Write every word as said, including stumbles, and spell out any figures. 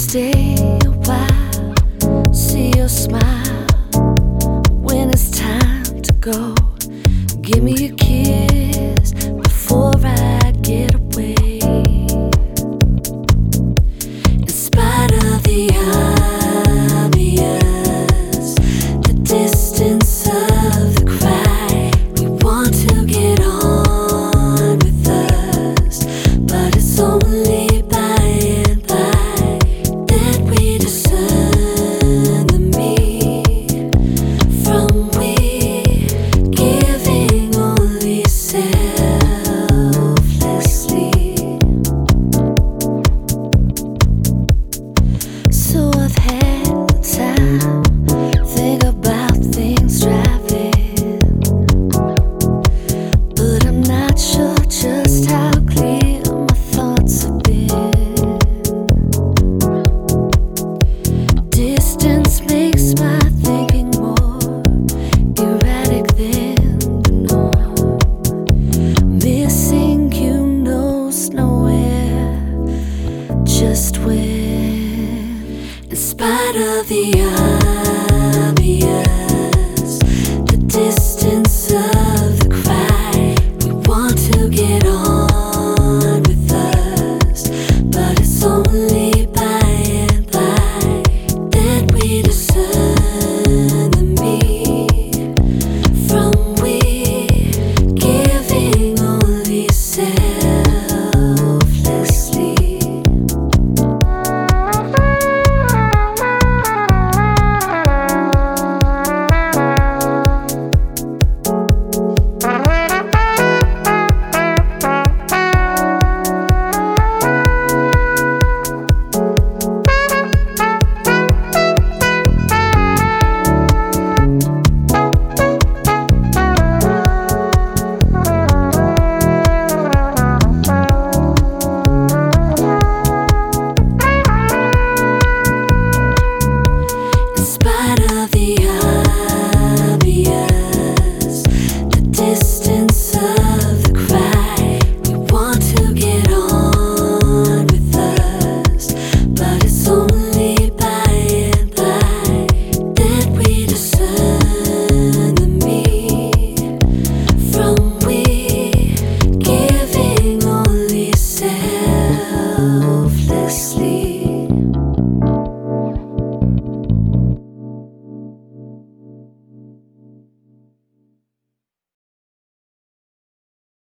stay a while, see your smile when it's time to go. Give me a kiss before I get away. In spite of the obvious, the distance of the cry, we want to get on with us, but it's only by and by that we discern the me from we, giving only selflessly. So I've had the time, think about things driving, but I'm not sure just how clear my thoughts have been. Distance makes my thinking more erratic than the norm. Missing you knows nowhere just when. In spite of the